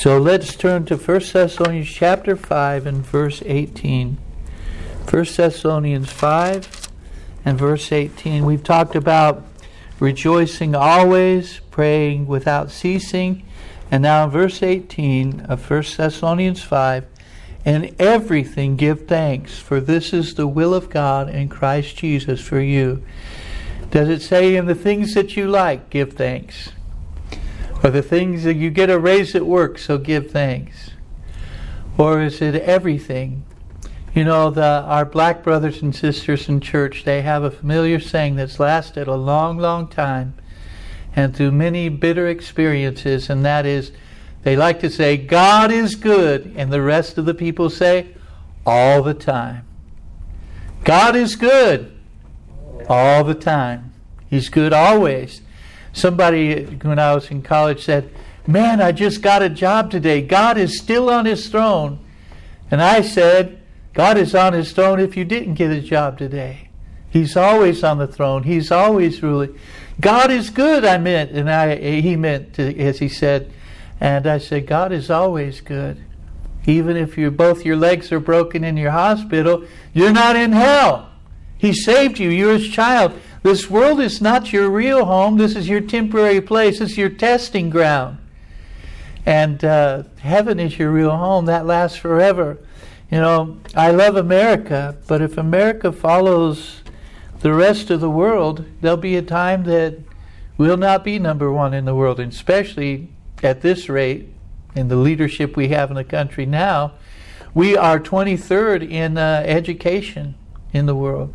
So let's turn to 1 Thessalonians chapter 5 and verse 18. 1 Thessalonians 5 and verse 18. We've talked about rejoicing always, praying without ceasing. And now in verse 18 of 1 Thessalonians 5, in everything give thanks, for this is the will of God in Christ Jesus for you. Does it say in the things that you like, give thanks? Or the things that you get a raise at work, so give thanks? Or is it everything? You know, our black brothers and sisters in church, they have a familiar saying that's lasted a long, long time, and through many bitter experiences, and that is, they like to say, God is good, and the rest of the people say, all the time. God is good all the time. He's good always. Somebody, when I was in college, said, man, I just got a job today. God is still on His throne. And I said, God is on His throne if you didn't get a job today. He's always on the throne. He's always ruling. God is good, I meant. And he meant, as he said. And I said, God is always good. Even if both your legs are broken in your hospital, you're not in hell. He saved you. You're His child. This world is not your real home. This is your temporary place. This is your testing ground. And heaven is your real home. That lasts forever. You know, I love America, but if America follows the rest of the world, there'll be a time that we'll not be number one in the world, and especially at this rate, in the leadership we have in the country now, we are 23rd in education in the world.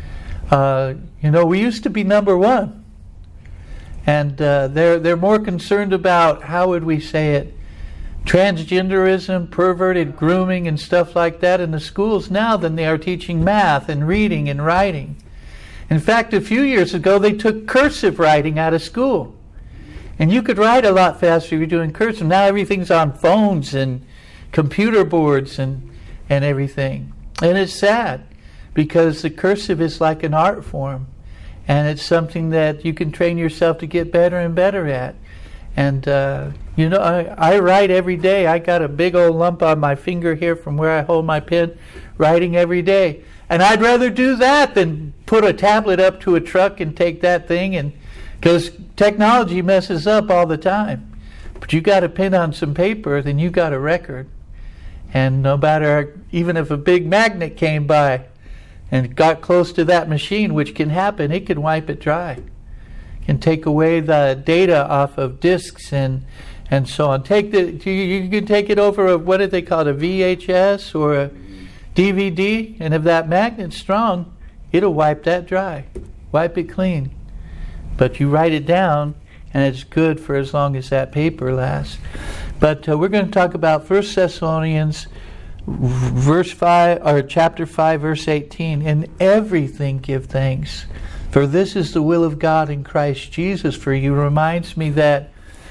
We used to be number one, and they're more concerned about, how would we say it, transgenderism, perverted grooming, and stuff like that in the schools now than they are teaching math and reading and writing. In fact, a few years ago, they took cursive writing out of school, and you could write a lot faster if you're doing cursive. Now everything's on phones and computer boards and everything, and it's sad. Because the cursive is like an art form, and it's something that you can train yourself to get better and better at. And I write every day. I got a big old lump on my finger here from where I hold my pen, writing every day. And I'd rather do that than put a tablet up to a truck and take that thing, and because technology messes up all the time. But you got a pen on some paper, then you got a record. And no matter, even if a big magnet came by and got close to that machine, which can happen, it can wipe it dry. Can take away the data off of disks and so on. You can take it over what do they call it, a VHS or a DVD, and if that magnet's strong, it'll wipe that dry, wipe it clean. But you write it down, and it's good for as long as that paper lasts. But we're going to talk about 1 Thessalonians verse 5, or chapter 5, verse 18. In everything give thanks, for this is the will of God in Christ Jesus for you. Reminds me that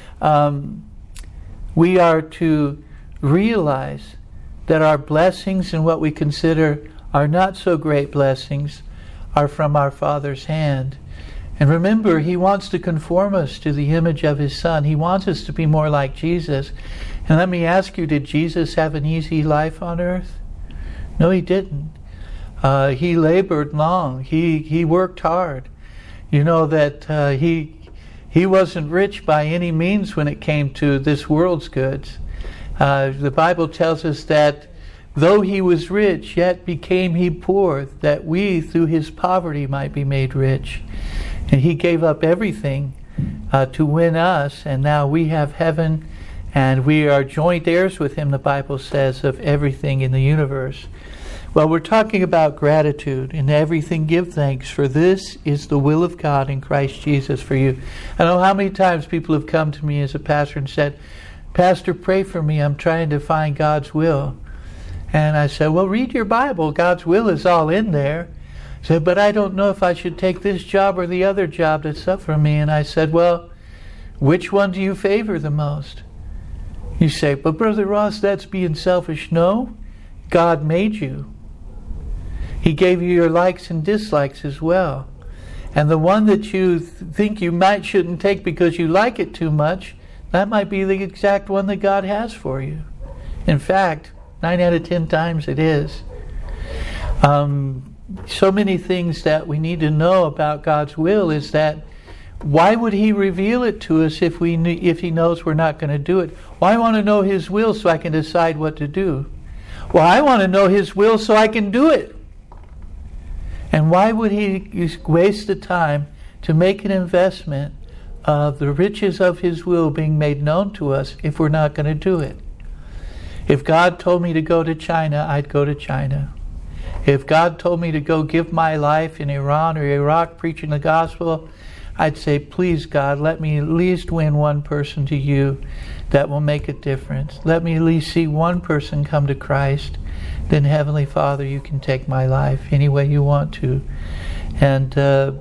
we are to realize that our blessings and what we consider are not so great blessings are from our Father's hand. And remember, He wants to conform us to the image of His Son. He wants us to be more like Jesus. And let me ask you, did Jesus have an easy life on earth? No, He didn't. He labored long. He worked hard. You know that he wasn't rich by any means when it came to this world's goods. The Bible tells us that though He was rich, yet became He poor, that we through His poverty might be made rich. And He gave up everything to win us, and now we have heaven, and we are joint heirs with Him, the Bible says, of everything in the universe. Well, we're talking about gratitude. In everything give thanks, for this is the will of God in Christ Jesus for you. I know how many times people have come to me as a pastor and said, Pastor, pray for me. I'm trying to find God's will. And I said, well, read your Bible. God's will is all in there. I said, but I don't know if I should take this job or the other job that's up for me. And I said, well, which one do you favor the most? You say, but Brother Ross, that's being selfish. No, God made you. He gave you your likes and dislikes as well. And the one that you think you shouldn't take because you like it too much, that might be the exact one that God has for you. In fact, 9 out of 10 times it is. So many things that we need to know about God's will is that why would He reveal it to us if He knows we're not going to do it? Well, I want to know His will so I can decide what to do. Well, I want to know His will so I can do it. And why would He waste the time to make an investment of the riches of His will being made known to us if we're not going to do it? If God told me to go to China, I'd go to China. If God told me to go give my life in Iran or Iraq preaching the gospel, I'd say, please God, let me at least win one person to you that will make a difference. Let me at least see one person come to Christ. Then Heavenly Father, you can take my life any way you want to. And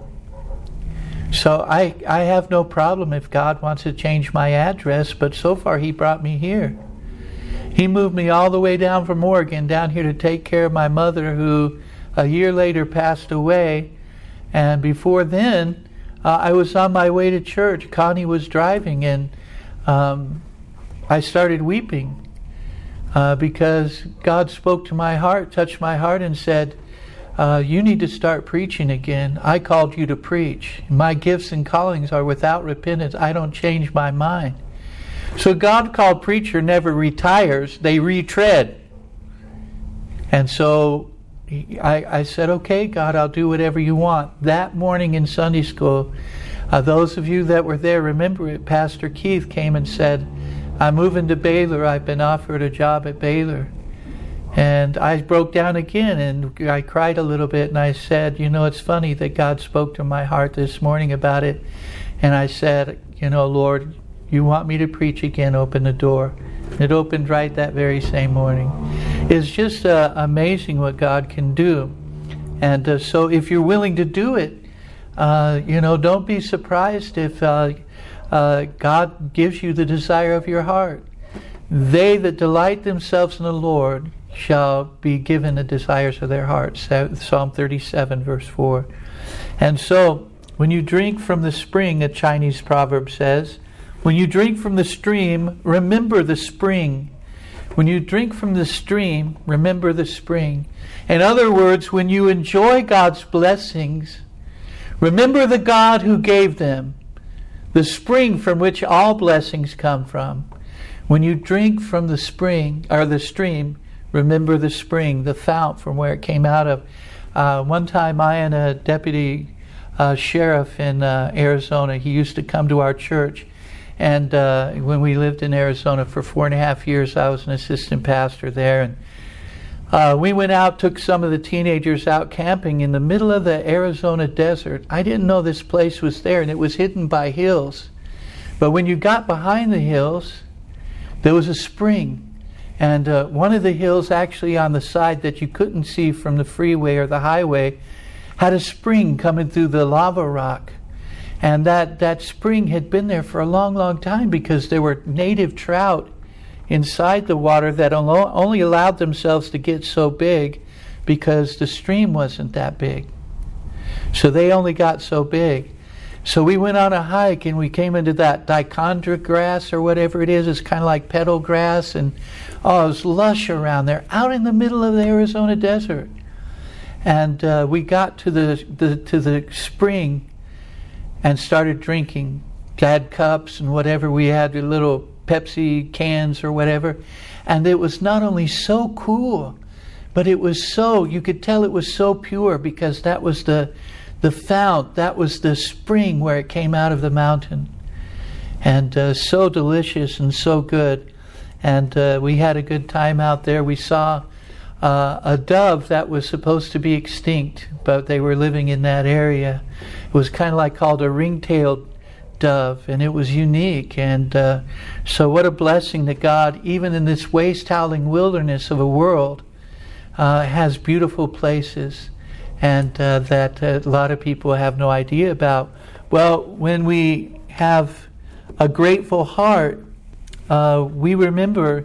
so I have no problem if God wants to change my address, but so far He brought me here. He moved me all the way down from Oregon down here to take care of my mother, who a year later passed away. And before then, I was on my way to church. Connie was driving, and I started weeping because God spoke to my heart, touched my heart, and said, you need to start preaching again. I called you to preach. My gifts and callings are without repentance. I don't change my mind. So God-called preacher never retires. They retread. And so I said, okay, God, I'll do whatever you want. That morning in Sunday school, those of you that were there remember it, Pastor Keith came and said, I'm moving to Baylor. I've been offered a job at Baylor. And I broke down again, and I cried a little bit, and I said, it's funny that God spoke to my heart this morning about it. And I said, Lord, you want me to preach again, open the door. It opened right that very same morning. It's just amazing what God can do. And so if you're willing to do it, don't be surprised if God gives you the desire of your heart. They that delight themselves in the Lord shall be given the desires of their hearts. Psalm 37, verse 4. And so, when you drink from the spring, a Chinese proverb says, when you drink from the stream, remember the spring. When you drink from the stream, remember the spring. In other words, when you enjoy God's blessings, remember the God who gave them, the spring from which all blessings come from. When you drink from the spring, or the stream, remember the spring, the fount from where it came out of. One time I and a deputy sheriff in Arizona, he used to come to our church. And when we lived in Arizona for 4.5 years, I was an assistant pastor there. And we went out, took some of the teenagers out camping in the middle of the Arizona desert. I didn't know this place was there, and it was hidden by hills. But when you got behind the hills, there was a spring. And one of the hills actually on the side that you couldn't see from the freeway or the highway had a spring coming through the lava rock. And that spring had been there for a long, long time because there were native trout inside the water that only allowed themselves to get so big because the stream wasn't that big. So they only got so big. So we went on a hike and we came into that dichondra grass or whatever it is. It's kind of like petal grass, and it was lush around there, out in the middle of the Arizona desert. And we got to the spring and started drinking. Had cups and whatever. We had little Pepsi cans or whatever. And it was not only so cool, but it was you could tell it was so pure because that was the fount, that was the spring where it came out of the mountain. And so delicious and so good. And we had a good time out there. We saw a dove that was supposed to be extinct, but they were living in that area. It was kind of like called a ring-tailed dove, and it was unique. And so what a blessing that God, even in this waste-howling wilderness of a world, has beautiful places, and that a lot of people have no idea about. Well, when we have a grateful heart, we're remembering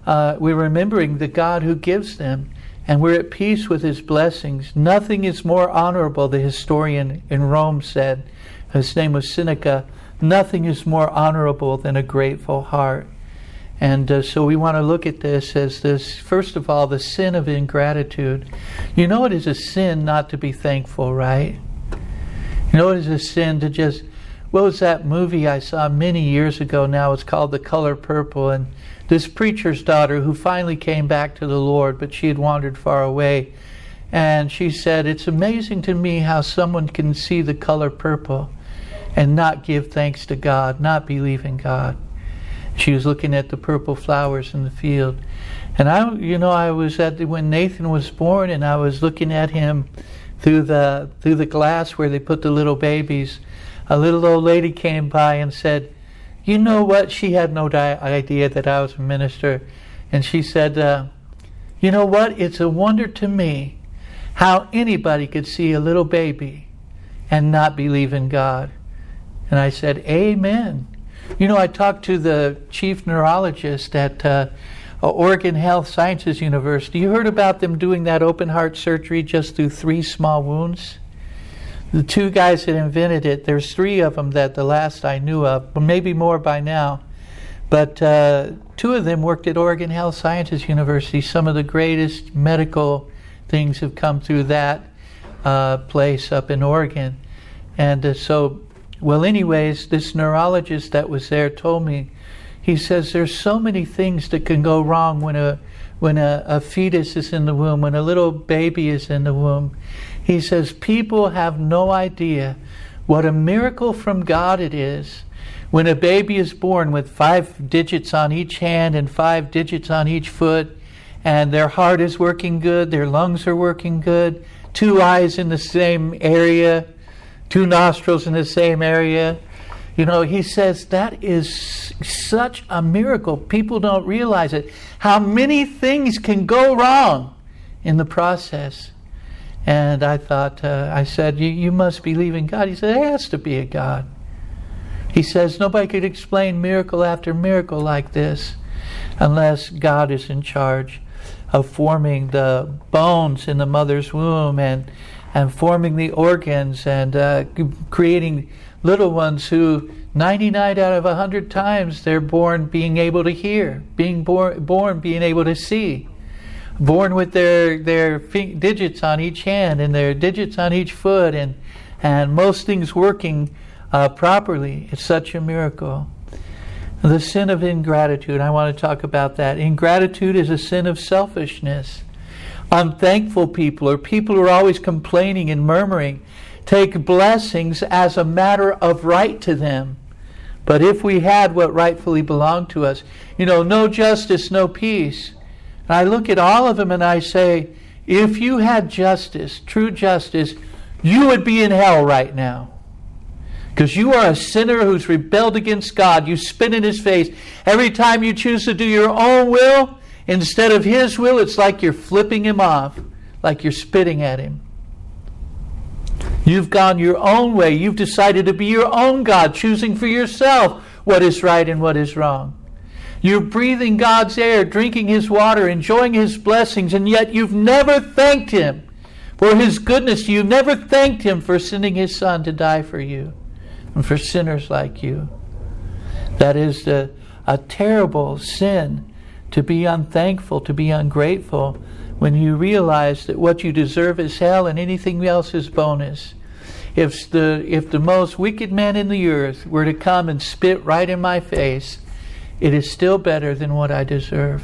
the God who gives them, and we're at peace with His blessings. Nothing is more honorable, the historian in Rome said, his name was Seneca, nothing is more honorable than a grateful heart. And so we want to look at this as this, first of all, the sin of ingratitude. You know it is a sin not to be thankful, right? You know it is a sin to just, what was that movie I saw many years ago now? It's called The Color Purple. And this preacher's daughter who finally came back to the Lord, but she had wandered far away. And she said, it's amazing to me how someone can see the color purple and not give thanks to God, not believe in God. She was looking at the purple flowers in the field. And I was when Nathan was born, and I was looking at him through the glass where they put the little babies. A little old lady came by and said, you know what? She had no idea that I was a minister. And she said, you know what? It's a wonder to me how anybody could see a little baby and not believe in God. And I said, amen. You know, I talked to the chief neurologist at Oregon Health Sciences University. You heard about them doing that open heart surgery just through 3 small wounds? The 2 guys that invented it, there's 3 of them that the last I knew of, but maybe more by now. But 2 of them worked at Oregon Health Sciences University. Some of the greatest medical things have come through that place up in Oregon. And well, anyways, this neurologist that was there told me, he says there's so many things that can go wrong when a fetus is in the womb, when a little baby is in the womb. He says people have no idea what a miracle from God it is when a baby is born with 5 digits on each hand and 5 digits on each foot, and their heart is working good, their lungs are working good, 2 eyes in the same area, 2 nostrils in the same area. You know, he says that is such a miracle. People don't realize it. How many things can go wrong in the process. And I thought, I said, you must believe in God. He said, there has to be a God. He says, nobody could explain miracle after miracle like this unless God is in charge of forming the bones in the mother's womb and forming the organs and creating little ones who 99 out of 100 times they're born being able to hear, born being able to see, born with their digits on each hand and their digits on each foot and most things working properly. It's such a miracle. The sin of ingratitude, I want to talk about that. Ingratitude is a sin of selfishness. Unthankful people, or people who are always complaining and murmuring, take blessings as a matter of right to them. But if we had what rightfully belonged to us, no justice, no peace. And I look at all of them and I say, if you had justice, true justice, you would be in hell right now. Because you are a sinner who's rebelled against God. You spit in His face. Every time you choose to do your own will, instead of His will, it's like you're flipping Him off, like you're spitting at Him. You've gone your own way. You've decided to be your own God, choosing for yourself what is right and what is wrong. You're breathing God's air, drinking His water, enjoying His blessings, and yet you've never thanked Him for His goodness. You've never thanked Him for sending His Son to die for you and for sinners like you. That is a terrible sin, to be unthankful, to be ungrateful, when you realize that what you deserve is hell and anything else is bonus. If the most wicked man in the earth were to come and spit right in my face, it is still better than what I deserve.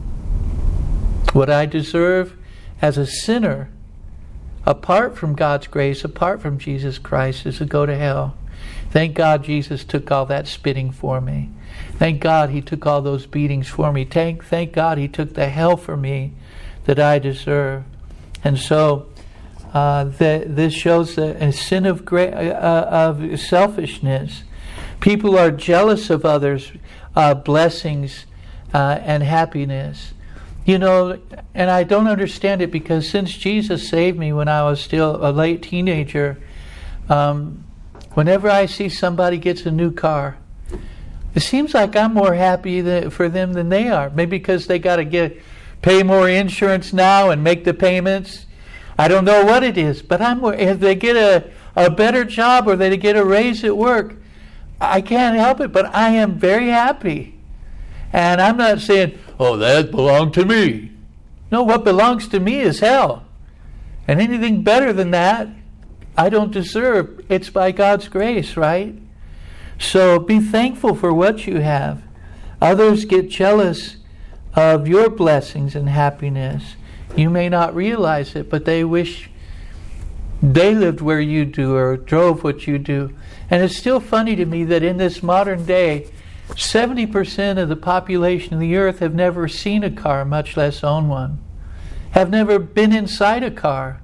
What I deserve as a sinner, apart from God's grace, apart from Jesus Christ, is to go to hell. Thank God Jesus took all that spitting for me. Thank God He took all those beatings for me. Thank God He took the hell for me that I deserve. And so this shows a sin of selfishness. People are jealous of others' blessings and happiness. And I don't understand it, because since Jesus saved me when I was still a late teenager, whenever I see somebody gets a new car, it seems like I'm more happy for them than they are. Maybe because they got to pay more insurance now and make the payments. I don't know what it is, but if they get a better job or they get a raise at work, I can't help it, but I am very happy. And I'm not saying, oh, that belonged to me. No, what belongs to me is hell. And anything better than that, I don't deserve. It's by God's grace, right? So be thankful for what you have. Others get jealous of your blessings and happiness. You may not realize it, but they wish they lived where you do or drove what you do. And it's still funny to me that in this modern day, 70% of the population of the earth have never seen a car, much less own one. Have never been inside a car.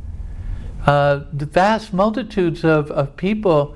The vast multitudes of people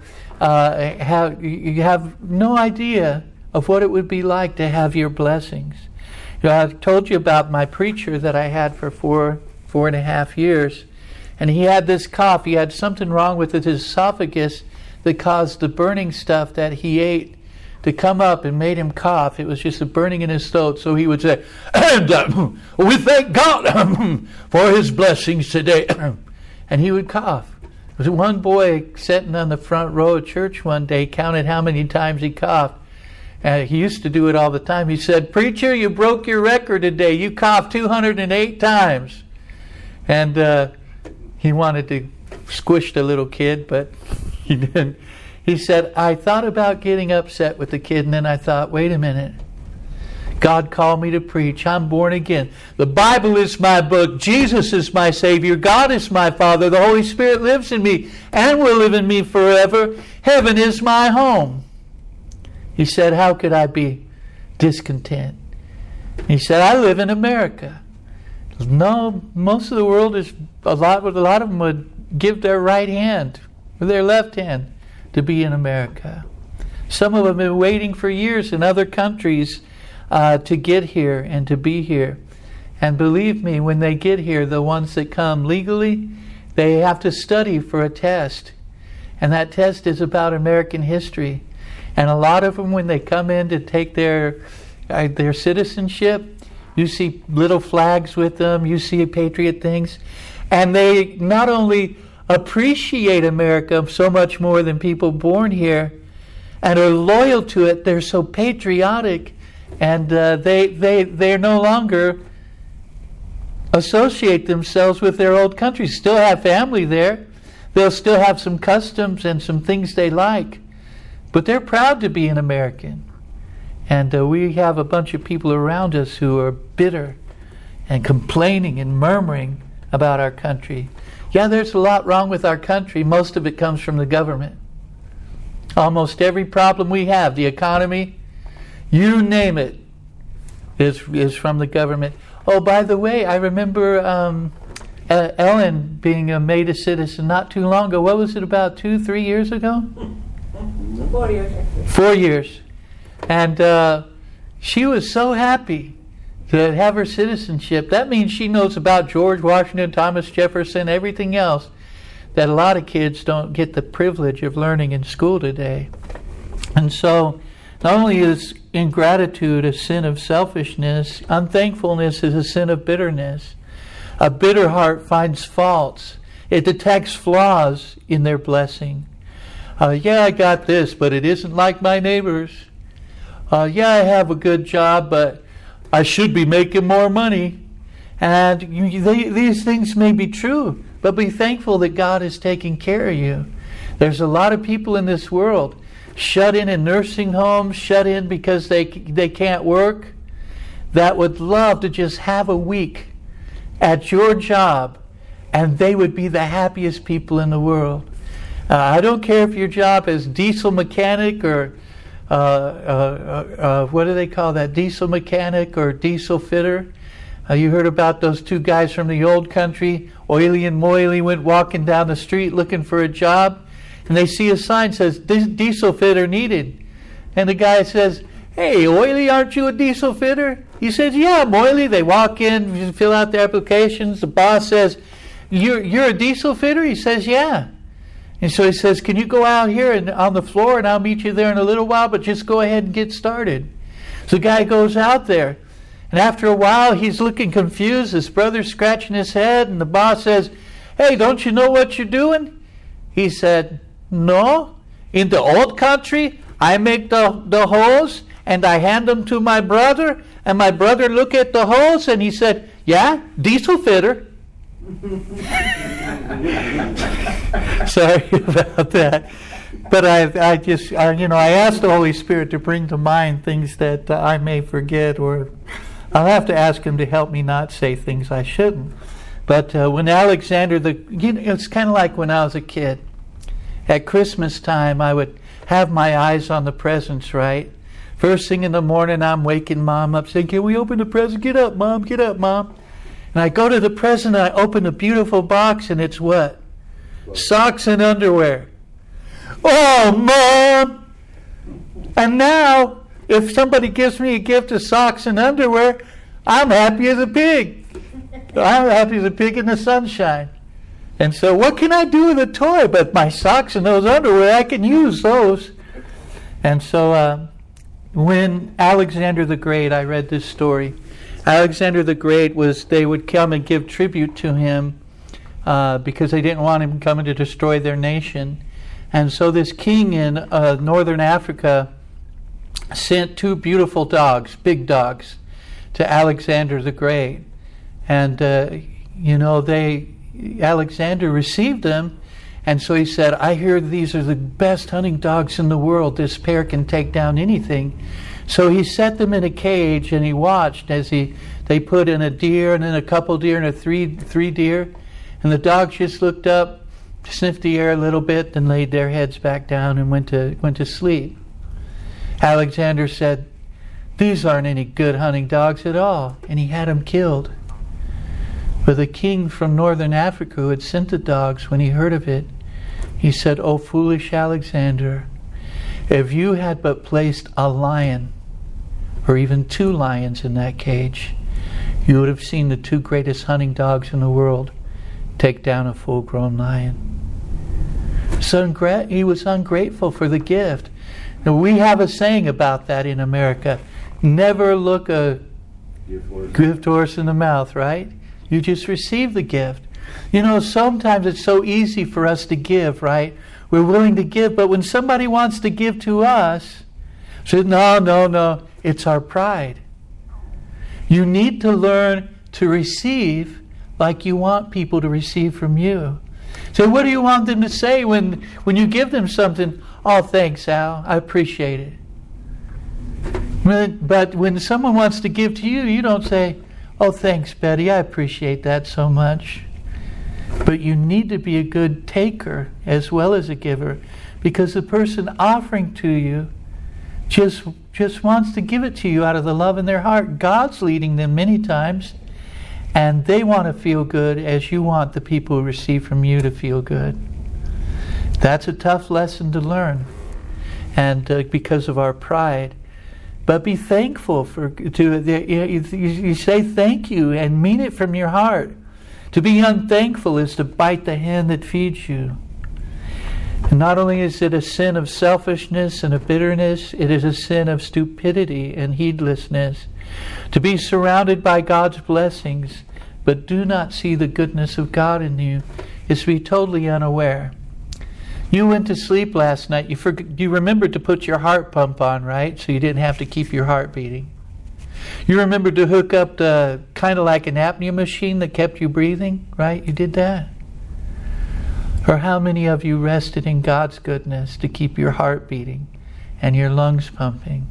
you have no idea of what it would be like to have your blessings. You know, I've told you about my preacher that I had for four and a half years, and he had this cough. He had something wrong with his esophagus that caused the burning stuff that he ate to come up and made him cough. It was just a burning in his throat. So he would say, and we thank God for his blessings today. And he would cough. There was one boy sitting on the front row of church one day, counted how many times he coughed. And he used to do it all the time. He said, "Preacher, you broke your record today. You coughed 208 times. And he wanted to squish the little kid, but he didn't. He said, I thought about getting upset with the kid, and then I thought, wait a minute. God called me to preach. I'm born again. The Bible is my book. Jesus is my Savior. God is my Father. The Holy Spirit lives in me and will live in me forever. Heaven is my home. He said, how could I be discontent? He said, I live in America. No, most of the world is a lot of them would give their right hand or their left hand to be in America. Some of them have been waiting for years in other countries to get here and to be here. And believe me, when they get here, the ones that come legally, they have to study for a test. And that test is about American history. And a lot of them, when they come in to take their citizenship, you see little flags with them, you see patriot things. And they not only appreciate America so much more than people born here and are loyal to it, they're so patriotic, and they're no longer associate themselves with their old country. Still have family there. They'll still have some customs and some things they like. But they're proud to be an American. And we have a bunch of people around us who are bitter and complaining and murmuring about our country. Yeah, there's a lot wrong with our country. Most of it comes from the government. Almost every problem we have, the economy, you name it, is from the government. Oh, by the way, I remember Ellen being made a citizen not too long ago. What was it, about 2-3 years ago? 4 years. 4 years. And she was so happy to have her citizenship. That means she knows about George Washington, Thomas Jefferson, everything else that a lot of kids don't get the privilege of learning in school today. And so not only is ingratitude a sin of selfishness, unthankfulness is a sin of bitterness. A bitter heart finds faults. It detects flaws in their blessing. Yeah, I got this, but it isn't like my neighbors. Yeah, I have a good job, but I should be making more money. And these things may be true, but be thankful that God is taking care of you. There's a lot of people in this world shut in nursing homes, shut in because they can't work, that would love to just have a week at your job, and they would be the happiest people in the world. I don't care if your job is diesel mechanic or what do they call that? Diesel mechanic or diesel fitter. You heard about those two guys from the old country. Oily and Moily went walking down the street looking for a job, and they see a sign that says diesel fitter needed. And the guy says, "Hey, Oily, aren't you a diesel fitter?" He says, "Yeah, I'm Oily." They walk in, fill out their applications. The boss says, "You're a diesel fitter?" He says, "Yeah." And so he says, "Can you go out here and on the floor, and I'll meet you there in a little while, but just go ahead and get started." So the guy goes out there, and after a while he's looking confused. His brother's scratching his head, and the boss says, "Hey, don't you know what you're doing?" He said, "No. In the old country, I make the holes and I hand them to my brother, and my brother look at the holes and he said, yeah, diesel fitter. Sorry about that. But I asked the Holy Spirit to bring to mind things that I may forget, or I'll have to ask Him to help me not say things I shouldn't. But when Alexander, it's kind of like when I was a kid. At Christmas time, I would have my eyes on the presents, right? First thing in the morning, I'm waking Mom up saying, can we open the present? Get up, Mom, get up, Mom. And I go to the present and I open a beautiful box, and it's what? Socks and underwear. Oh, Mom! And now, if somebody gives me a gift of socks and underwear, I'm happy as a pig. I'm happy as a pig in the sunshine. And so what can I do with a toy but my socks and those underwear? I can use those. And so when Alexander the Great, I read this story. Alexander the Great they would come and give tribute to him because they didn't want him coming to destroy their nation. And so this king in northern Africa sent 2 beautiful dogs, big dogs, to Alexander the Great. And, Alexander received them. And so he said, I hear these are the best hunting dogs in the world. This pair can take down anything. So he set them in a cage, and he watched as they put in a deer, and then a couple deer, and three deer. And the dogs just looked up, sniffed the air a little bit, then laid their heads back down and went to sleep. Alexander said, these aren't any good hunting dogs at all. And he had them killed. But the king from northern Africa who had sent the dogs, when he heard of it, he said, "O foolish Alexander, if you had but placed a lion, or even 2 lions in that cage, you would have seen the 2 greatest hunting dogs in the world take down a full-grown lion." So he was ungrateful for the gift. Now, we have a saying about that in America. Never look a gift horse in the mouth, right? You just receive the gift. Sometimes it's so easy for us to give, right? We're willing to give, but when somebody wants to give to us, say, no, it's our pride. You need to learn to receive like you want people to receive from you. So what do you want them to say when you give them something? Oh, thanks, Al. I appreciate it. But when someone wants to give to you, you don't say, oh, thanks, Betty. I appreciate that so much. But you need to be a good taker as well as a giver, because the person offering to you just wants to give it to you out of the love in their heart. God's leading them many times, and they want to feel good as you want the people who receive from you to feel good. That's a tough lesson to learn, and because of our pride. But be thankful you say thank you and mean it from your heart. To be unthankful is to bite the hand that feeds you. And not only is it a sin of selfishness and of bitterness, it is a sin of stupidity and heedlessness. To be surrounded by God's blessings, but do not see the goodness of God in you, is to be totally unaware. You went to sleep last night. You remembered to put your heart pump on, right? So you didn't have to keep your heart beating. You remembered to hook up the kind of like an apnea machine that kept you breathing, right? You did that. Or how many of you rested in God's goodness to keep your heart beating and your lungs pumping?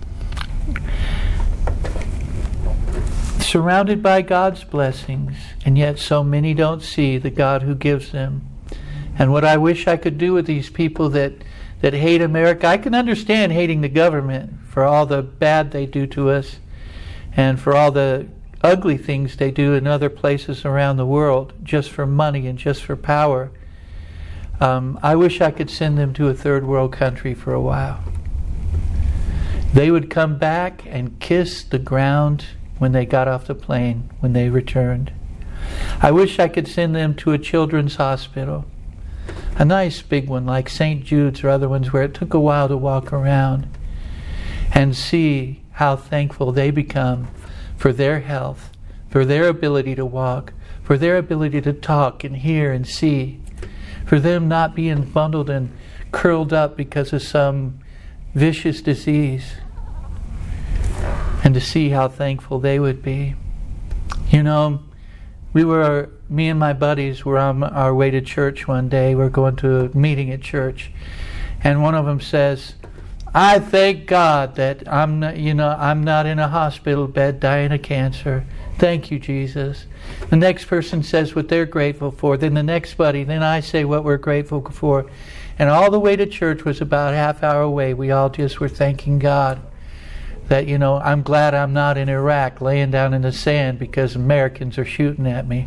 Surrounded by God's blessings, and yet so many don't see the God who gives them. And what I wish I could do with these people that hate America, I can understand hating the government for all the bad they do to us and for all the ugly things they do in other places around the world just for money and just for power. I wish I could send them to a third world country for a while. They would come back and kiss the ground when they got off the plane, when they returned. I wish I could send them to a children's hospital. A nice big one like St. Jude's or other ones where it took a while to walk around and see how thankful they become for their health, for their ability to walk, for their ability to talk and hear and see, for them not being bundled and curled up because of some vicious disease, and to see how thankful they would be. You know, me and my buddies were on our way to church one day. We're going to a meeting at church, and one of them says, "I thank God that I'm not in a hospital bed dying of cancer. Thank you, Jesus." The next person says what they're grateful for. Then the next buddy. Then I say what we're grateful for. And all the way to church was about a half hour away. We all just were thanking God that, I'm glad I'm not in Iraq laying down in the sand because Americans are shooting at me.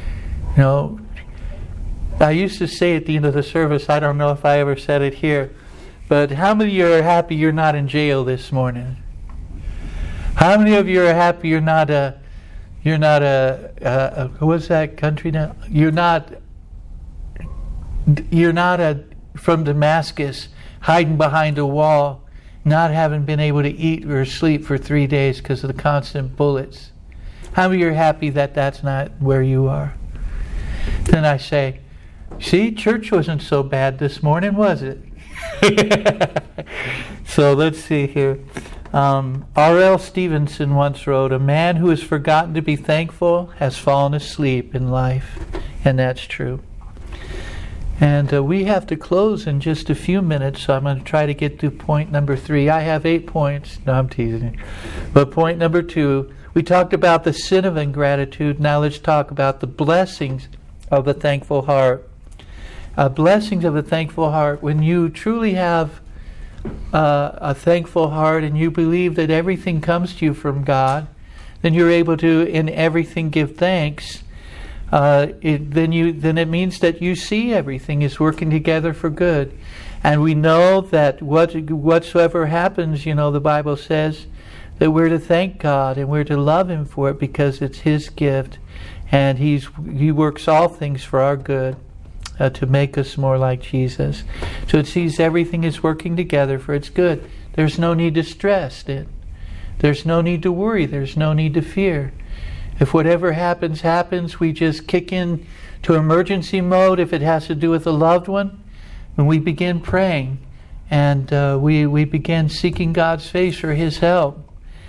I used to say at the end of the service, I don't know if I ever said it here, but how many of you are happy you're not in jail this morning? How many of you are happy you're not what's that country now? You're not from Damascus, hiding behind a wall, not having been able to eat or sleep for 3 days because of the constant bullets. How many are happy that that's not where you are? Then I say, see, church wasn't so bad this morning, was it? So let's see here. R.L. Stevenson once wrote, "A man who has forgotten to be thankful has fallen asleep in life." And that's true. And we have to close in just a few minutes, so I'm going to try to get to point number 3. I have 8 points. No, I'm teasing you. But point number 2, we talked about the sin of ingratitude. Now let's talk about the blessings of the thankful heart. Blessings of a thankful heart. When you truly have a thankful heart and you believe that everything comes to you from God, then you're able to in everything give thanks. Then it means that you see everything is working together for good. And we know that whatsoever happens, the Bible says that we're to thank God and we're to love Him for it because it's His gift. And He works all things for our good to make us more like Jesus. So it sees everything is working together for its good. There's no need to stress it. There's no need to worry. There's no need to fear. If whatever happens, we just kick in to emergency mode if it has to do with a loved one, and we begin praying, and we begin seeking God's face for His help.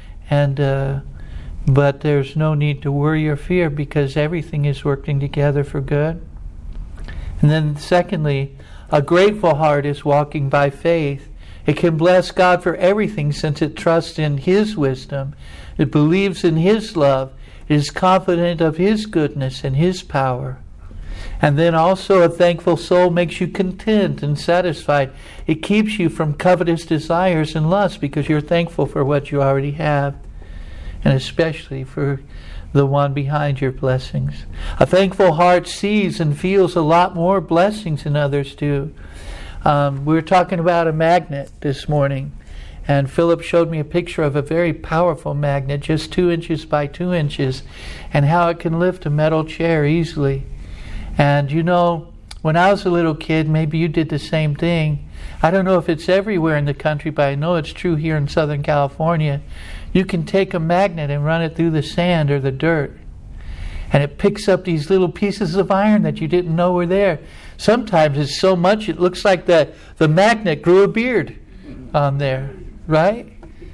But there's no need to worry or fear because everything is working together for good. And then secondly, a grateful heart is walking by faith. It can bless God for everything since it trusts in His wisdom. It believes in His love. It is confident of His goodness and His power. And then also a thankful soul makes you content and satisfied. It keeps you from covetous desires and lusts because you're thankful for what you already have, and especially for the one behind your blessings. A thankful heart sees and feels a lot more blessings than others do. We were talking about a magnet this morning, and Philip showed me a picture of a very powerful magnet, just 2 inches by 2 inches, and how it can lift a metal chair easily. And when I was a little kid, maybe you did the same thing. I don't know if it's everywhere in the country, but I know it's true here in Southern California. You can take a magnet and run it through the sand or the dirt, and it picks up these little pieces of iron that you didn't know were there. Sometimes it's so much it looks like the magnet grew a beard on there, right?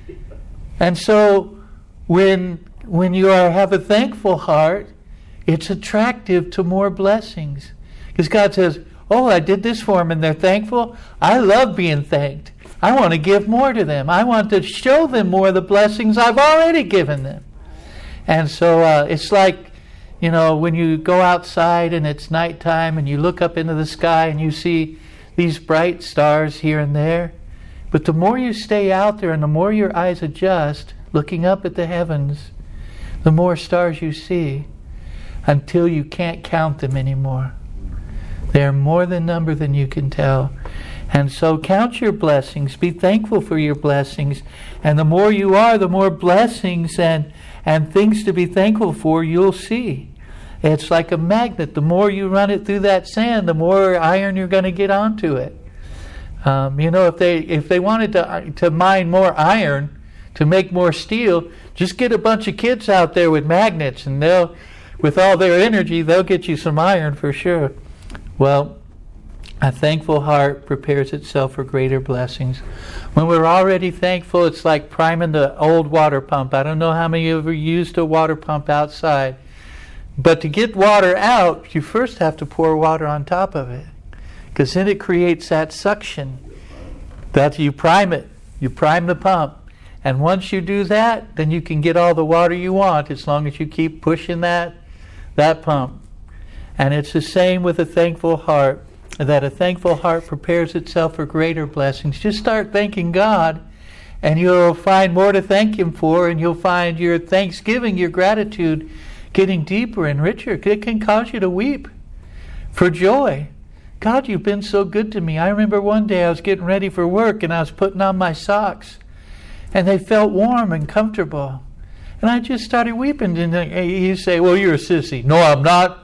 And so when you have a thankful heart, it's attractive to more blessings. Because God says, oh, I did this for them and they're thankful. I love being thanked. I want to give more to them. I want to show them more of the blessings I've already given them. And so it's like, when you go outside and it's nighttime and you look up into the sky and you see these bright stars here and there. But the more you stay out there and the more your eyes adjust, looking up at the heavens, the more stars you see until you can't count them anymore. They're more than number than you can tell. And so count your blessings. Be thankful for your blessings. And the more you are, the more blessings and things to be thankful for you'll see. It's like a magnet. The more you run it through that sand, the more iron you're going to get onto it. If they wanted to mine more iron to make more steel, just get a bunch of kids out there with magnets, and with all their energy, they'll get you some iron for sure. Well, A thankful heart prepares itself for greater blessings. When we're already thankful, it's like priming the old water pump. I don't know how many of you ever used a water pump outside. But to get water out, you first have to pour water on top of it. Because then it creates that suction. That you prime it. You prime the pump. And once you do that, then you can get all the water you want as long as you keep pushing that pump. And it's the same with a thankful heart. That a thankful heart prepares itself for greater blessings. Just start thanking God, and you'll find more to thank Him for, and you'll find your thanksgiving, your gratitude getting deeper and richer. It can cause you to weep for joy. God, you've been so good to me. I remember one day I was getting ready for work, and I was putting on my socks, and they felt warm and comfortable. And I just started weeping, and you say, well, you're a sissy. No, I'm not.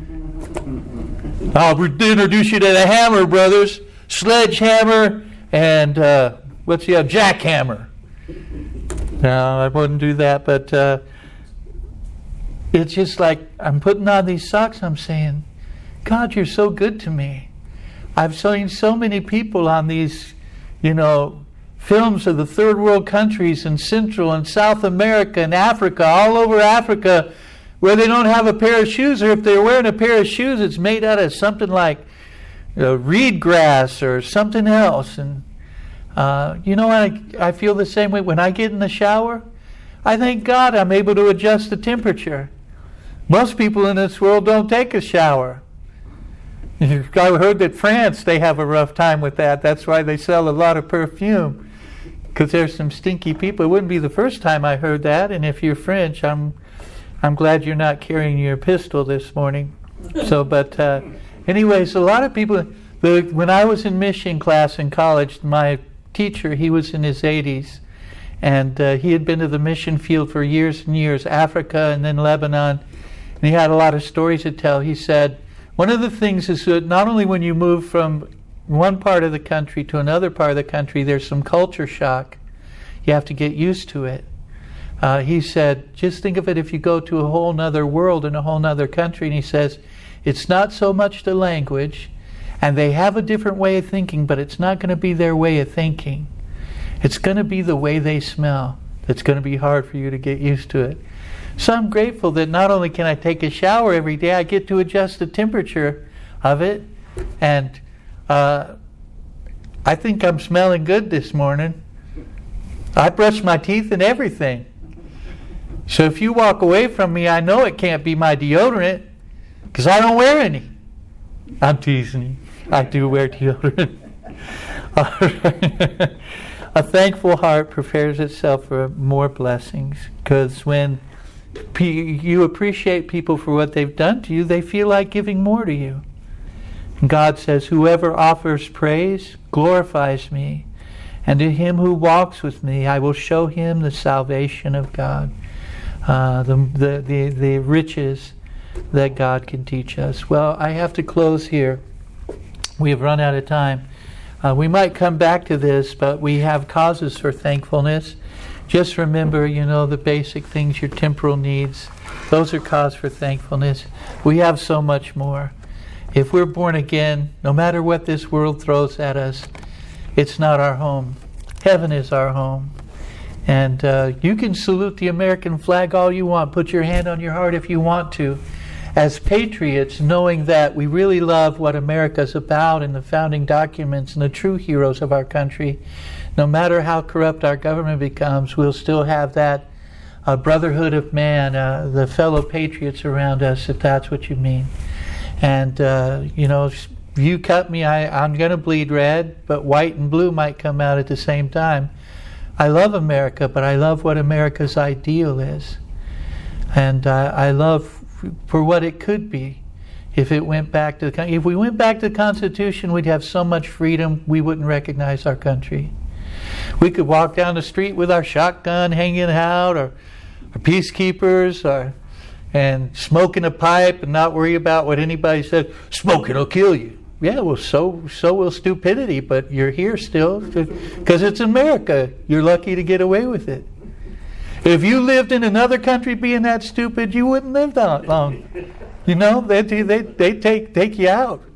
I'll introduce you to the Hammer Brothers, Sledgehammer, and what's the other? Jackhammer. No, I wouldn't do that, but it's just like I'm putting on these socks, I'm saying, God, you're so good to me. I've seen so many people on these, films of the third world countries in Central and South America and Africa, all over Africa, where they don't have a pair of shoes, or if they're wearing a pair of shoes, it's made out of something like reed grass or something else. And I feel the same way. When I get in the shower, I thank God I'm able to adjust the temperature. Most people in this world don't take a shower. I heard that France, they have a rough time with that. That's why they sell a lot of perfume, because there's some stinky people. It wouldn't be the first time I heard that, and if you're French, I'm glad you're not carrying your pistol this morning. Anyways, a lot of people, when I was in mission class in college, my teacher, he was in his 80s, and he had been to the mission field for years and years, Africa and then Lebanon, and he had a lot of stories to tell. He said, one of the things is that not only when you move from one part of the country to another part of the country, there's some culture shock. You have to get used to it. He said, just think of it if you go to a whole nother world in a whole nother country, and he says, it's not so much the language, and they have a different way of thinking, but it's not going to be their way of thinking. It's going to be the way they smell. It's going to be hard for you to get used to it. So I'm grateful that not only can I take a shower every day, I get to adjust the temperature of it, and I think I'm smelling good this morning. I brushed my teeth and everything. So if you walk away from me, I know it can't be my deodorant, because I don't wear any. I'm teasing you. I do wear deodorant. A thankful heart prepares itself for more blessings, because when you appreciate people for what they've done to you, they feel like giving more to you. And God says, whoever offers praise glorifies me, and to him who walks with me, I will show him the salvation of God. The riches that God can teach us. Well, I have to close here. We have run out of time. We might come back to this, but we have causes for thankfulness. Just remember, the basic things, your temporal needs. Those are cause for thankfulness. We have so much more. If we're born again, no matter what this world throws at us, it's not our home. Heaven is our home. And you can salute the American flag all you want. Put your hand on your heart if you want to. As patriots, knowing that we really love what America's about and the founding documents and the true heroes of our country, no matter how corrupt our government becomes, we'll still have that brotherhood of man, the fellow patriots around us, if that's what you mean. And, if you cut me, I'm going to bleed red, but white and blue might come out at the same time. I love America, but I love what America's ideal is. And I love for what it could be if it went back to if we went back to the Constitution, we'd have so much freedom we wouldn't recognize our country. We could walk down the street with our shotgun hanging out, or our peacekeepers, and smoking a pipe and not worry about what anybody says. Smoking will kill you. Yeah, well, so will stupidity, but you're here still because it's America. You're lucky to get away with it. If you lived in another country being that stupid, you wouldn't live that long. They take you out.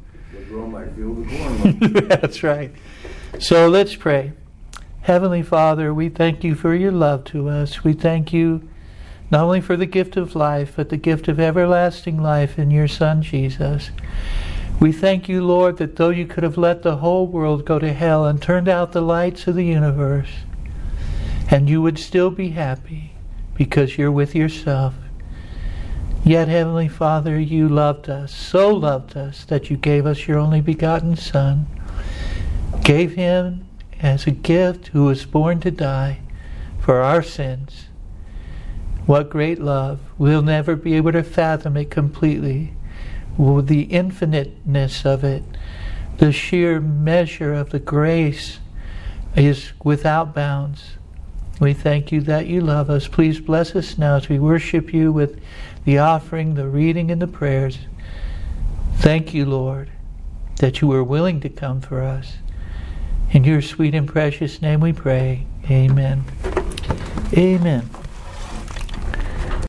grow my field of corn. That's right. So let's pray. Heavenly Father, we thank you for your love to us. We thank you not only for the gift of life, but the gift of everlasting life in your Son, Jesus. We thank you, Lord, that though you could have let the whole world go to hell and turned out the lights of the universe, and you would still be happy because you're with yourself. Yet, Heavenly Father, you loved us, so loved us, that you gave us your only begotten Son, gave him as a gift who was born to die for our sins. What great love. We'll never be able to fathom it completely. The infiniteness of it, the sheer measure of the grace is without bounds. We thank you that you love us. Please bless us now as we worship you with the offering, the reading, and the prayers. Thank you, Lord, that you were willing to come for us. In your sweet and precious name we pray. Amen. Amen.